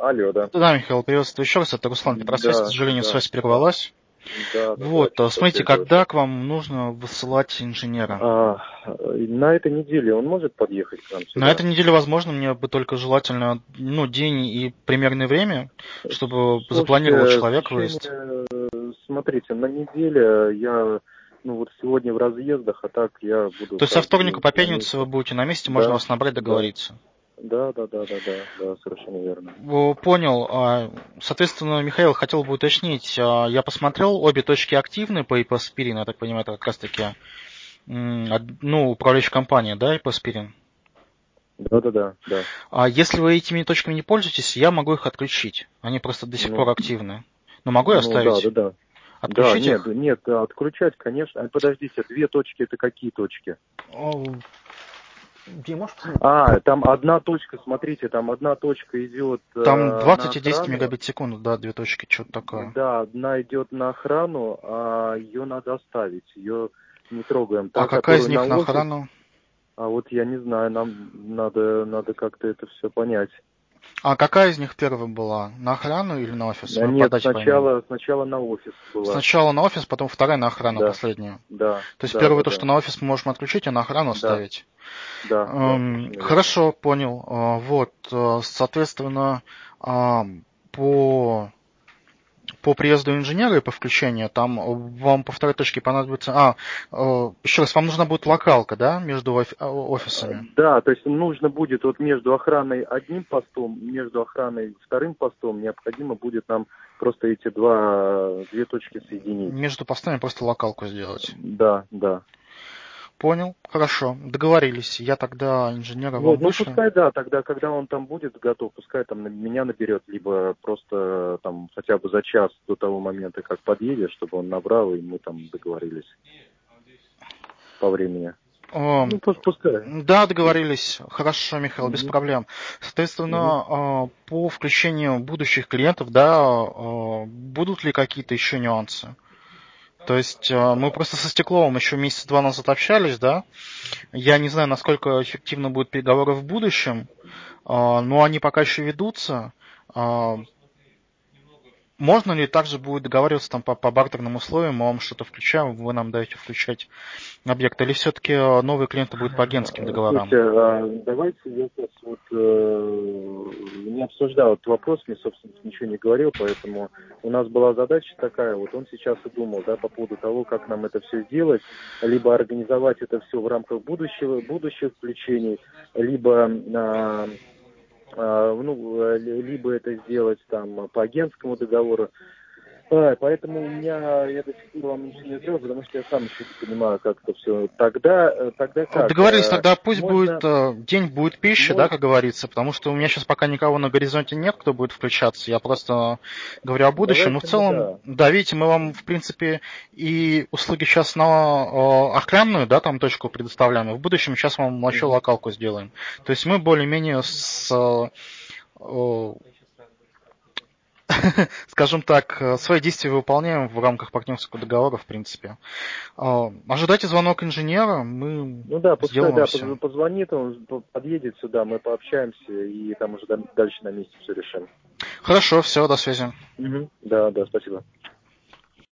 Алло, да. Да, Михаил, приветствую еще раз. Это Руслан Петросвязь. К Да, сожалению, да, связь прервалась. да, Вот, что-то смотрите, связь очень. когда к вам нужно высылать инженера? На этой неделе он может подъехать к нам На сюда? этой неделе, возможно, мне бы только желательно, день и примерное время, чтобы запланировать Слушайте, в человек течение, выезд. смотрите, на неделе я, вот сегодня в разъездах, а так я буду То есть со каждый вторника день по на пятницу вы месте. будете на месте, можно Да, вас набрать, да, договориться. да, совершенно верно. Понял. Соответственно, Михаил, хотел бы уточнить. Я посмотрел, обе точки активны по IP Aspirin, я так понимаю, это как раз таки управляющая компания, да, IP Aspirin? Да. А если вы этими точками не пользуетесь, я могу их отключить. Они просто до сих Ну, пор активны. Но могу я ну оставить? да. Да, Отключить нет, их? нет, отключать, конечно. Подождите, две точки это какие точки? О, Дима, можешь посмотреть? Там одна точка, смотрите, там одна точка идет Там на 20 и 10 охрану. мегабит в секунду, да, две точки, что-то такое. Да, одна идет на охрану, а ее надо оставить. Ее не трогаем. А Та, какая из которую на них на офис, охрану? а вот я не знаю, нам надо как-то это все понять. А какая из них первая была? На охрану или на офис? Мы по Нет, дате поймем. сначала на офис была. Сначала на офис, потом вторая на охрану, Да, последнюю. да, То есть да, первое да, то, что да, на офис мы можем отключить, а на охрану да, оставить. совершенно верно. Хорошо, понял. Вот, соответственно, по по приезду инженера и по включению, там вам по второй точке понадобится... еще раз, вам нужна будет локалка, да, между офисами? Да, то есть нужно будет вот между охраной одним постом, между охраной вторым постом необходимо будет нам просто эти две точки соединить. Между постами просто локалку сделать. Да. Понял, хорошо, договорились. Я тогда инженера Вот, вам ну вышлю. пускай, да, тогда, когда он там будет готов, пускай там меня наберет, либо просто там хотя бы за час до того момента, как подъедет, чтобы он набрал, и мы там договорились по времени. О, Ну, пускай. да, договорились. Хорошо, Михаил, без Мгм, проблем. мгм. Соответственно, по включению будущих клиентов, да, будут ли какие-то еще нюансы? То есть мы просто со Стекловым еще месяца два назад общались, да? Я не знаю, насколько эффективно будут переговоры в будущем, но они пока еще ведутся. А, Можно ли также будет договариваться там по бартерным условиям, мы вам что-то включаем, вы нам даете включать объект, или все-таки новые клиенты будут по агентским Слушайте, договорам? давайте я сейчас вот не обсуждал этот вопрос, мне, собственно, ничего не говорил, поэтому у нас была задача такая, вот он сейчас и думал, да, по поводу того, как нам это все сделать, либо организовать это все в рамках будущих включений, либо либо это сделать там по агентскому договору. Поэтому у меня, я до сих пор вам ничего не сделал, потому что я сам еще не понимаю, как это все. Тогда как? Договорились, тогда пусть будет Можно, день будет пищи, да, мо- как говорится, потому что у меня сейчас пока никого на горизонте нет, кто будет включаться. Я просто говорю о будущем. Но в давайте мы, целом, да. да, видите, мы вам, в принципе, и услуги сейчас на охранную, да, там точку предоставляем, и в будущем сейчас вам вообще Мгм. локалку сделаем. То есть мы более-менее с э, скажем так, свои действия выполняем в рамках партнерского договора, в принципе. Ожидайте звонок инженера, мы Ну да, пускай, сделаем да, все. позвонит, он подъедет сюда, мы пообщаемся и там уже дальше на месте все решим. Хорошо, все, до связи. Мгм. Да, спасибо.